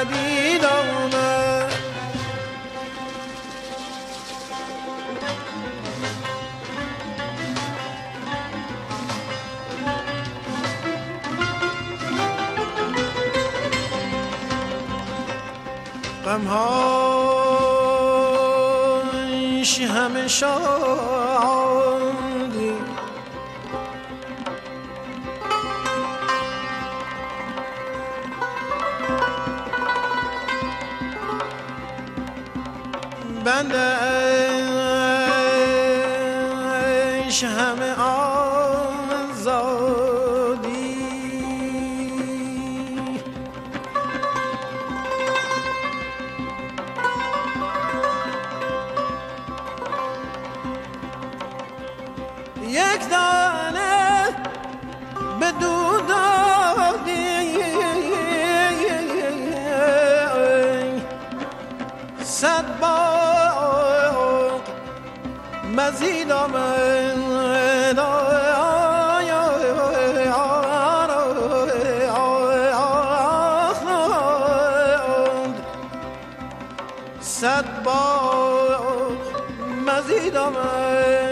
پدید آمد. غمهاش همه شادی بندش همه آزادی. یک دانه به دود دادی، صد بار مزید آمد. صد بار مزید آمد.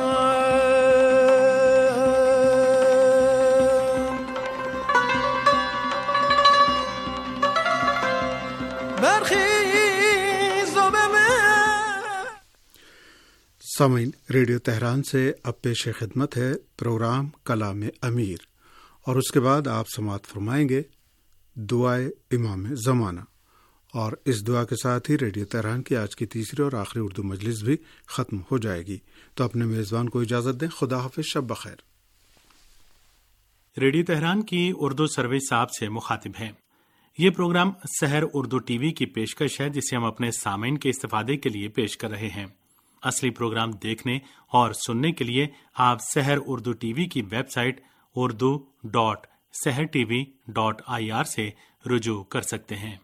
سامعین، ریڈیو تہران سے اب پیش خدمت ہے پروگرام کلام امیر، اور اس کے بعد آپ سماعت فرمائیں گے دعائے امام زمانہ، اور اس دعا کے ساتھ ہی ریڈیو تہران کی آج کی تیسری اور آخری اردو مجلس بھی ختم ہو جائے گی. تو اپنے میزبان کو اجازت دیں. خدا حافظ، شب بخیر. ریڈیو تہران کی اردو سروس آپ سے مخاطب ہے. یہ programme Sahar Urdu T V کی پیشکش ہے، جسے ہم اپنے سامعین کے استفادے کے لیے پیش کر رہے ہیں. اصلی پروگرام دیکھنے اور سننے کے لیے آپ سحر اردو ٹی وی کی ویب سائٹ urdu.sehrtv.ir سے رجوع کر سکتے ہیں.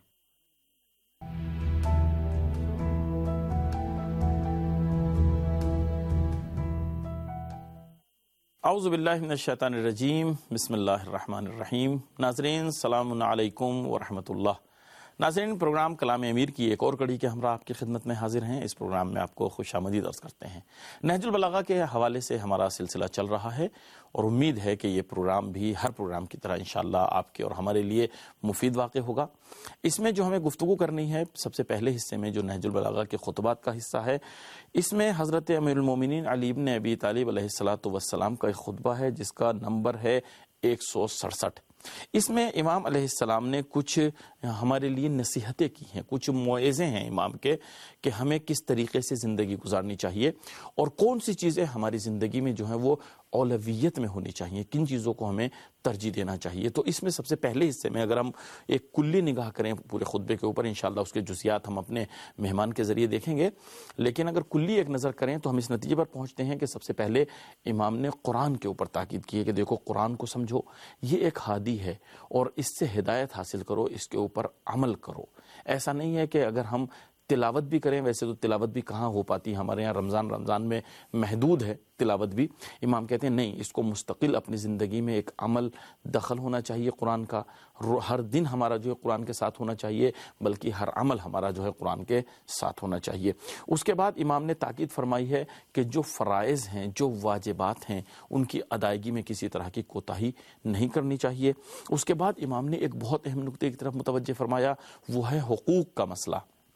اعوذ باللہ من الشیطان الرجیم، بسم اللہ الرحمن الرحیم. ناظرین، السلام علیکم ورحمۃ اللہ. ناظرین، پروگرام کلام امیر کی ایک اور کڑی کے ہمراہ آپ کی خدمت میں حاضر ہیں. اس پروگرام میں آپ کو خوش آمدید عرض کرتے ہیں. نہج البلاغہ کے حوالے سے ہمارا سلسلہ چل رہا ہے، اور امید ہے کہ یہ پروگرام بھی ہر پروگرام کی طرح انشاءاللہ آپ کے اور ہمارے لیے مفید واقع ہوگا. اس میں جو ہمیں گفتگو کرنی ہے، سب سے پہلے حصے میں جو نہج البلاغہ کے خطبات کا حصہ ہے، اس میں حضرت امیر المومنین علی بن ابی طالب علیہ الصلوۃ والسلام کا ایک خطبہ ہے جس کا نمبر ہے 167. اس میں امام علیہ السلام نے کچھ ہمارے لیے نصیحتیں کی ہیں، کچھ موعظے ہیں امام کے کہ ہمیں کس طریقے سے زندگی گزارنی چاہیے اور کون سی چیزیں ہماری زندگی میں جو ہیں وہ اولویت میں ہونی چاہیے، کن چیزوں کو ہمیں ترجیح دینا چاہیے. تو اس میں سب سے پہلے حصے میں اگر ہم ایک کلی نگاہ کریں پورے خطبے کے اوپر، انشاءاللہ اس کے جزیات ہم اپنے مہمان کے ذریعے دیکھیں گے، لیکن اگر کلی ایک نظر کریں تو ہم اس نتیجے پر پہنچتے ہیں کہ سب سے پہلے امام نے قرآن کے اوپر تاکید کی ہے کہ دیکھو قرآن کو سمجھو، یہ ایک ہادی ہے اور اس سے ہدایت حاصل کرو، اس کے اوپر عمل کرو. ایسا نہیں ہے کہ اگر ہم تلاوت بھی کریں، ویسے تو تلاوت بھی کہاں ہو پاتی، ہمارے یہاں رمضان میں محدود ہے تلاوت بھی. امام کہتے ہیں نہیں، اس کو مستقل اپنی زندگی میں ایک عمل دخل ہونا چاہیے قرآن کا. ہر دن ہمارا جو ہے قرآن کے ساتھ ہونا چاہیے، بلکہ ہر عمل ہمارا جو ہے قرآن کے ساتھ ہونا چاہیے. اس کے بعد امام نے تاکید فرمائی ہے کہ جو فرائض ہیں، جو واجبات ہیں، ان کی ادائیگی میں کسی طرح کی کوتاہی نہیں کرنی چاہیے. اس کے بعد امام نے ایک بہت اہم نقطے کی طرف متوجہ فرمایا، وہ ہے حقوق کا مسئلہ.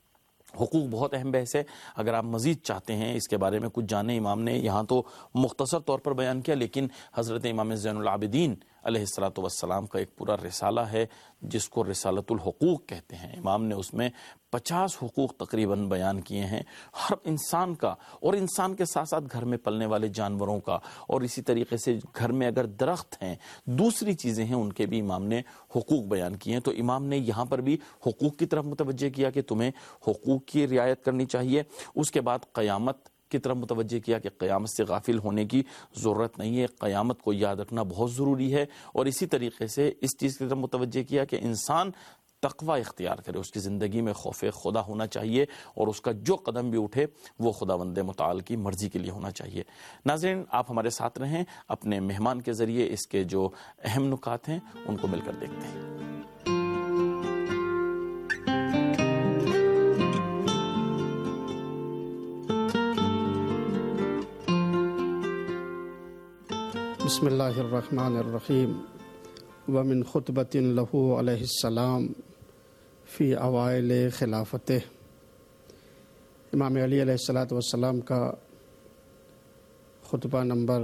حقوق بہت اہم بحث ہے. اگر آپ مزید چاہتے ہیں اس کے بارے میں کچھ جانیں، امام نے یہاں تو مختصر طور پر بیان کیا، لیکن حضرت امام زین العابدین علیہ الصلوۃ والسلام کا ایک پورا رسالہ ہے جس کو رسالۃ الحقوق کہتے ہیں. امام نے اس میں 50 حقوق تقریباً بیان کیے ہیں، ہر انسان کا، اور انسان کے ساتھ ساتھ گھر میں پلنے والے جانوروں کا، اور اسی طریقے سے گھر میں اگر درخت ہیں، دوسری چیزیں ہیں، ان کے بھی امام نے حقوق بیان کیے ہیں. تو امام نے یہاں پر بھی حقوق کی طرف متوجہ کیا کہ تمہیں حقوق کی رعایت کرنی چاہیے. اس کے بعد قیامت کی طرف متوجہ کیا کہ قیامت سے غافل ہونے کی ضرورت نہیں ہے، قیامت کو یاد رکھنا بہت ضروری ہے. اور اسی طریقے سے اس چیز کی طرف متوجہ کیا کہ انسان تقوی اختیار کرے، اس کی زندگی میں خوف خدا ہونا چاہیے، اور اس کا جو قدم بھی اٹھے وہ خداوند متعال کی مرضی کے لیے ہونا چاہیے. ناظرین، آپ ہمارے ساتھ رہیں، اپنے مہمان کے ذریعے اس کے جو اہم نکات ہیں ان کو مل کر دیکھتے ہیں. بسم اللہ الرحمن الرحیم ومن خطبۃ لہ علیہ السلام فی اوائل خلافتہ. امام علی علیہ السلام کا خطبہ نمبر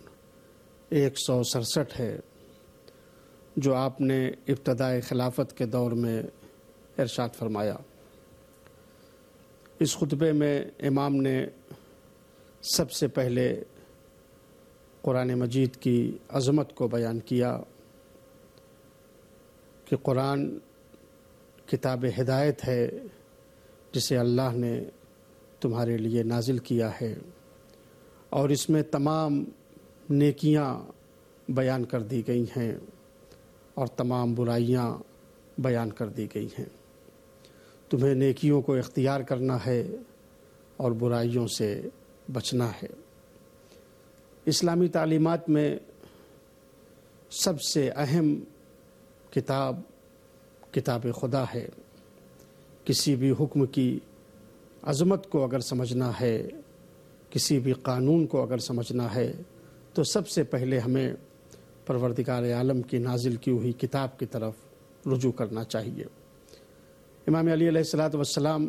167 ہے جو آپ نے ابتدائے خلافت کے دور میں ارشاد فرمایا. اس خطبے میں امام نے سب سے پہلے قرآن مجید کی عظمت کو بیان کیا کہ قرآن کتاب ہدایت ہے جسے اللہ نے تمہارے لیے نازل کیا ہے اور اس میں تمام نیکیاں بیان کر دی گئی ہیں اور تمام برائیاں بیان کر دی گئی ہیں. تمہیں نیکیوں کو اختیار کرنا ہے اور برائیوں سے بچنا ہے. اسلامی تعلیمات میں سب سے اہم کتاب خدا ہے. کسی بھی حکم کی عظمت کو اگر سمجھنا ہے، کسی بھی قانون کو اگر سمجھنا ہے تو سب سے پہلے ہمیں پروردگار عالم کی نازل کی ہوئی کتاب کی طرف رجوع کرنا چاہیے. امام علی علیہ السلام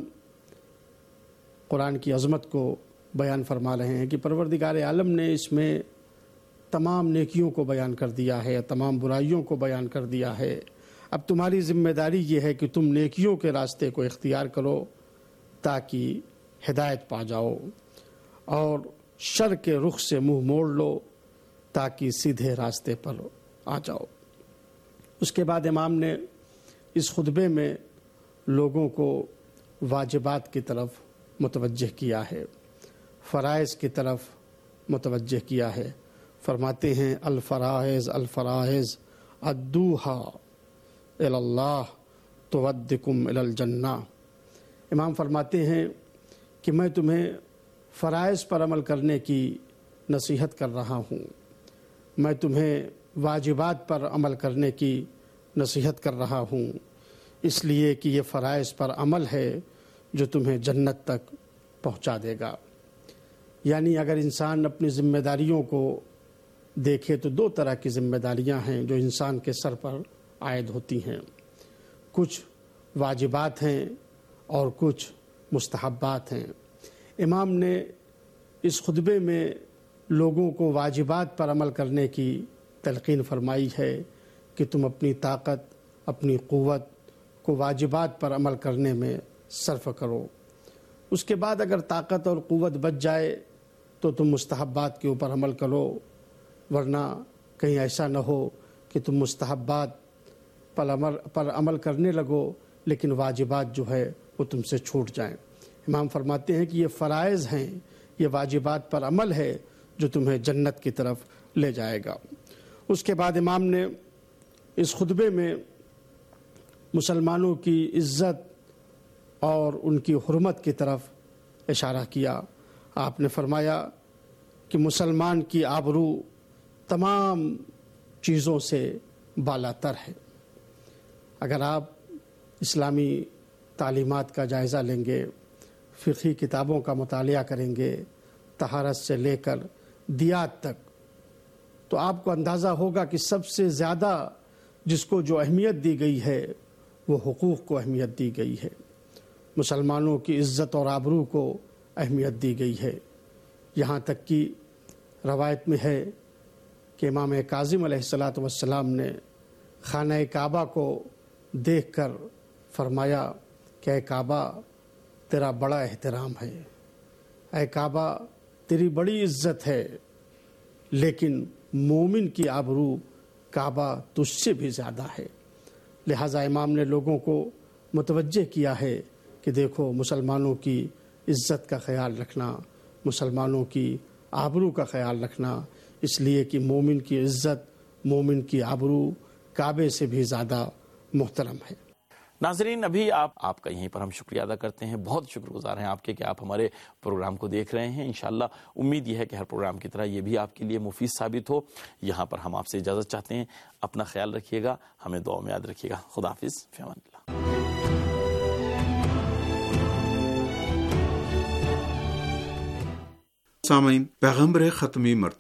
قرآن کی عظمت کو بیان فرما رہے ہیں کہ پروردگار عالم نے اس میں تمام نیکیوں کو بیان کر دیا ہے، تمام برائیوں کو بیان کر دیا ہے. اب تمہاری ذمہ داری یہ ہے کہ تم نیکیوں کے راستے کو اختیار کرو تاکہ ہدایت پا جاؤ، اور شر کے رخ سے منہ موڑ لو تاکہ سیدھے راستے پر آ جاؤ. اس کے بعد امام نے اس خطبے میں لوگوں کو واجبات کی طرف متوجہ کیا ہے، فرائض کی طرف متوجہ کیا ہے. فرماتے ہیں الفرائض الفرائض ادوہا الی اللہ تودکم الی الجنہ. امام فرماتے ہیں کہ میں تمہیں فرائض پر عمل کرنے کی نصیحت کر رہا ہوں، میں تمہیں واجبات پر عمل کرنے کی نصیحت کر رہا ہوں، اس لیے کہ یہ فرائض پر عمل ہے جو تمہیں جنت تک پہنچا دے گا. یعنی اگر انسان اپنی ذمہ داریوں کو دیکھے تو دو طرح کی ذمہ داریاں ہیں جو انسان کے سر پر عائد ہوتی ہیں. کچھ واجبات ہیں اور کچھ مستحبات ہیں. امام نے اس خطبے میں لوگوں کو واجبات پر عمل کرنے کی تلقین فرمائی ہے کہ تم اپنی طاقت، اپنی قوت کو واجبات پر عمل کرنے میں صرف کرو. اس کے بعد اگر طاقت اور قوت بچ جائے تو تم مستحبات کے اوپر عمل کرو، ورنہ کہیں ایسا نہ ہو کہ تم مستحبات پر عمل کرنے لگو لیکن واجبات جو ہے وہ تم سے چھوٹ جائیں. امام فرماتے ہیں کہ یہ فرائض ہیں، یہ واجبات پر عمل ہے جو تمہیں جنت کی طرف لے جائے گا. اس کے بعد امام نے اس خطبے میں مسلمانوں کی عزت اور ان کی حرمت کی طرف اشارہ کیا. آپ نے فرمایا کہ مسلمان کی آبرو تمام چیزوں سے بالا تر ہے. اگر آپ اسلامی تعلیمات کا جائزہ لیں گے، فقہی کتابوں کا مطالعہ کریں گے، طہارت سے لے کر دیات تک، تو آپ کو اندازہ ہوگا کہ سب سے زیادہ جس کو جو اہمیت دی گئی ہے وہ حقوق کو اہمیت دی گئی ہے، مسلمانوں کی عزت اور آبرو کو اہمیت دی گئی ہے. یہاں تک کہ روایت میں ہے کہ امام کاظم علیہ السلام نے خانہ کعبہ کو دیکھ کر فرمایا کہ اے کعبہ تیرا بڑا احترام ہے، اے کعبہ تیری بڑی عزت ہے، لیکن مومن کی آبرو کعبہ تجھ سے بھی زیادہ ہے. لہٰذا امام نے لوگوں کو متوجہ کیا ہے کہ دیکھو مسلمانوں کی عزت کا خیال رکھنا، مسلمانوں کی آبرو کا خیال رکھنا، اس لیے کہ مومن کی عزت، مومن کی آبرو کعبے سے بھی زیادہ محترم ہے. ناظرین، ابھی آپ کا یہیں پر ہم شکریہ ادا کرتے ہیں. بہت شکر گزار ہیں آپ کے کہ آپ ہمارے پروگرام کو دیکھ رہے ہیں. انشاءاللہ امید یہ ہے کہ ہر پروگرام کی طرح یہ بھی آپ کے لیے مفید ثابت ہو. یہاں پر ہم آپ سے اجازت چاہتے ہیں. اپنا خیال رکھیے گا، ہمیں دعا میں یاد رکھیے گا. خدا حافظ، فی امان اللہ. سامعین، پیغمبر ختمی مرتبت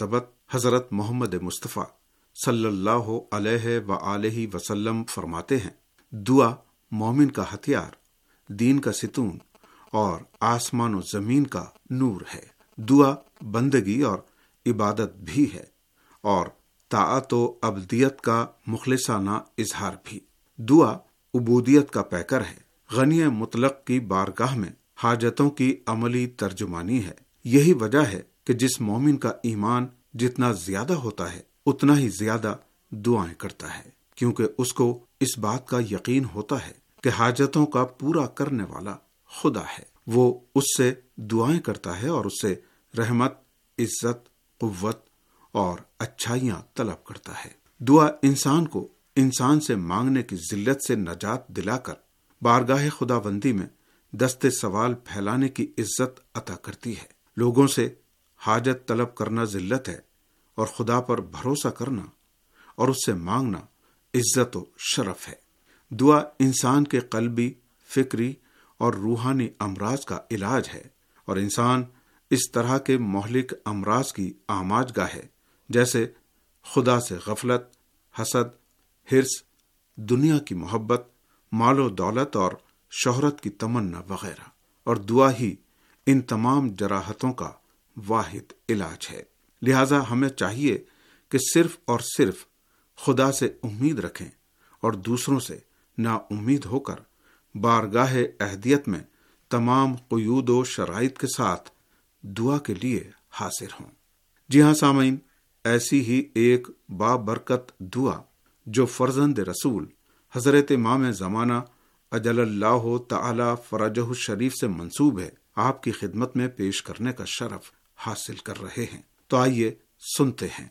حضرت محمد مصطفیٰ صلی اللہ علیہ وآلہ وسلم فرماتے ہیں، دعا مومن کا ہتھیار، دین کا ستون اور آسمان و زمین کا نور ہے۔ دعا بندگی اور عبادت بھی ہے اور طاعت و عبدیت کا مخلصانہ اظہار بھی۔ دعا عبودیت کا پیکر ہے، غنی مطلق کی بارگاہ میں حاجتوں کی عملی ترجمانی ہے۔ یہی وجہ ہے کہ جس مومن کا ایمان جتنا زیادہ ہوتا ہے اتنا ہی زیادہ دعائیں کرتا ہے، کیونکہ اس کو اس بات کا یقین ہوتا ہے کہ حاجتوں کا پورا کرنے والا خدا ہے۔ وہ اس سے دعائیں کرتا ہے اور اس سے رحمت، عزت، قوت اور اچھائیاں طلب کرتا ہے۔ دعا انسان کو انسان سے مانگنے کی ذلت سے نجات دلا کر بارگاہ خداوندی میں دست سوال پھیلانے کی عزت عطا کرتی ہے۔ لوگوں سے حاجت طلب کرنا ذلت ہے اور خدا پر بھروسہ کرنا اور اس سے مانگنا عزت و شرف ہے۔ دعا انسان کے قلبی، فکری اور روحانی امراض کا علاج ہے، اور انسان اس طرح کے مہلک امراض کی آماج گاہ ہے جیسے خدا سے غفلت، حسد، حرص، دنیا کی محبت، مال و دولت اور شہرت کی تمنا وغیرہ، اور دعا ہی ان تمام جراحتوں کا واحد علاج ہے۔ لہذا ہمیں چاہیے کہ صرف اور صرف خدا سے امید رکھیں اور دوسروں سے نا امید ہو کر بارگاہ اہدیت میں تمام قیود و شرائط کے ساتھ دعا کے لیے حاضر ہوں۔ جی ہاں سامعین، ایسی ہی ایک بابرکت دعا جو فرزند رسول حضرت امام زمانہ اجل اللہ تعالی فرجہ الشریف سے منسوب ہے، آپ کی خدمت میں پیش کرنے کا شرف حاصل کر رہے ہیں۔ تو آئیے سنتے ہیں۔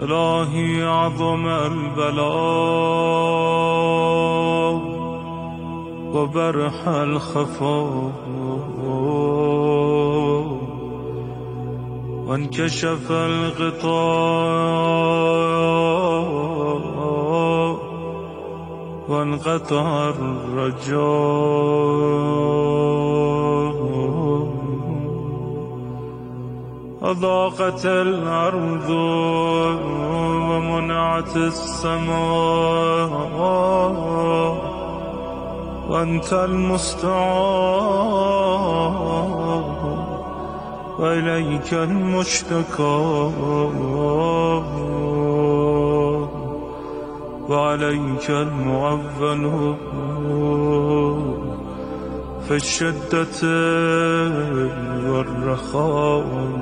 الہی عظم البلاء وبرح الخفاء وانكشف الغطاء وانقطع الرجاء وضاقت الأرض ومنعت السماء وأنت المستعان وإليك المشتكى وعليك المعول في الشدة والرخاء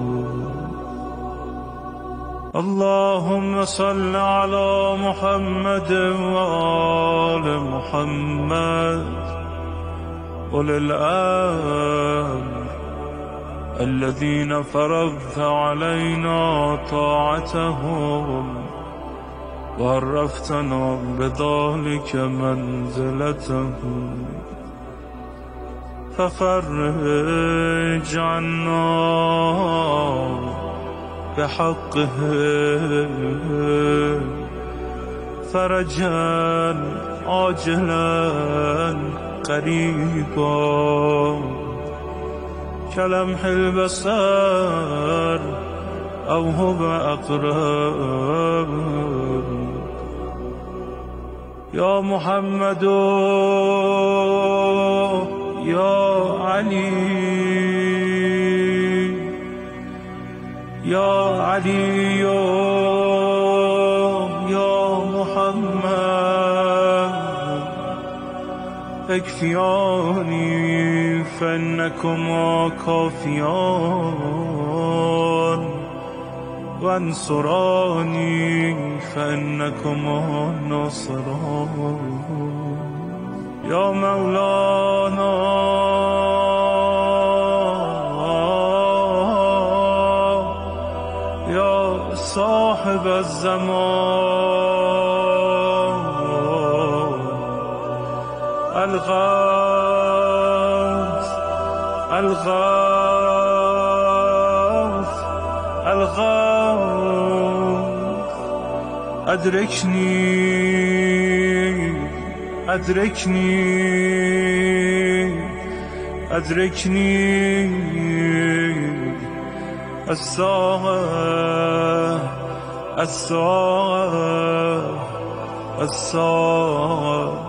اللهم صل على محمد وآل محمد أولي الأمر الذين فرضت علينا طاعتهم وعرفتنا بذلك منزلتهم ففرج عنا بحقه فرجا عاجلا قريبا كلمح البصر أو هو أقرب يا محمد يا علي يا علي يا محمد اكفياني فإنكما كافيان وانصراني فإنكما ناصران يا مولانا يا صاحب الزمان الغوث الغوث الغوث أدركني أدركني أدركني الساعة الساعة الساعة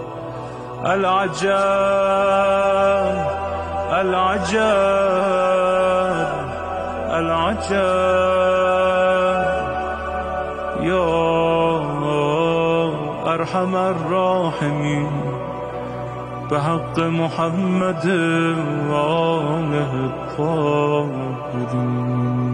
العجب العجب العجب يا أرحم الراحمين بحق محمد وآله الطاهرين.